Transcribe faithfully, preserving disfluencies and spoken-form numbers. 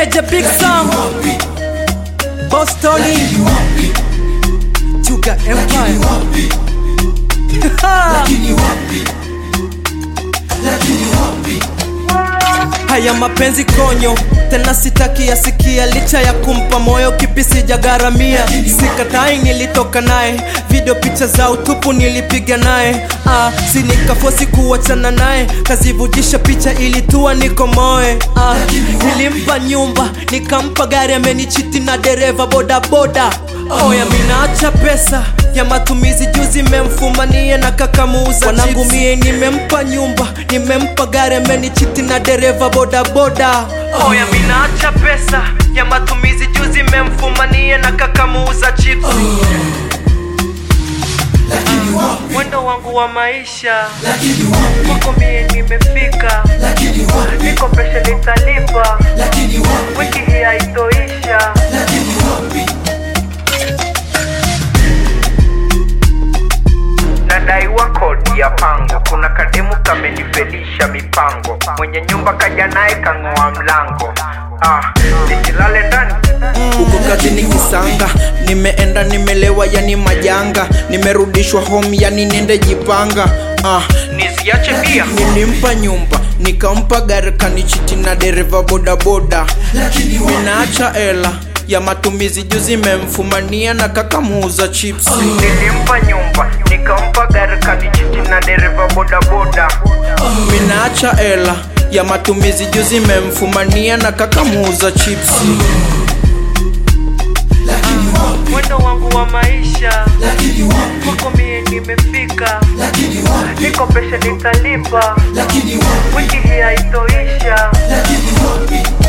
Meneja Big Sam, Boss Tony, Chuga Empire. Haya mapenzi konyo, tena sitaki yasikia, licha ya kumpa moyo kipi sijagaramia. Sikatai nilitoka naye, video picha za utupu nilipiga naye. Ah, si nikafosi kuachana naye, kazivujisha picha ilitua niko moe. Ah, nilimpa nyumba, nikampa gari, amenichiti na dereva boda boda. Oya minaacha pesa ya matumizi, juzi memfumanie na kakamuuza wanangu mie. Nimempa nyumba, nimempa gari, amenichiti na dereva boda boda. Oya minaacha pesa ya matumizi, juzi memfumanie na kakamuuza chips. Oh. Lakini wapi wendo wangu wa maisha, lakini wapi wako mie nimefika, lakini wapi niko pesha nitalipa, lakini wapi wiki hii haitoisha, lakini wapi nadaiwa kodi ya pango, kuna kademu kamenifelisha mipango, mwenye nyumba kaja naye kang'oa mlango. Ah, nisilale ndani uko kazini kisanga, nimeenda nimelewa yani majanga, nimerudishwa home yani nende jipanga. Ah, nisiache pia. Nilimpa nyumba, nikampa gari, kanichiti na dereva boda boda. Minaacha ela ya matumizi, juzi memfumania na kakamuuza chips. Oh. Nilimpa nyumba, nikampa gari, kanichiti na dereva boda boda. Oh. Minaacha ela ya matumizi, juzi memfumania na kakamuuza chips. Oh. Ah, wendo wangu wa maisha, lakini wapi wako mie nimefika, lakini wapi niko pesha nitalipa, lakini wapi wiki hii haitoisha, lakini wapi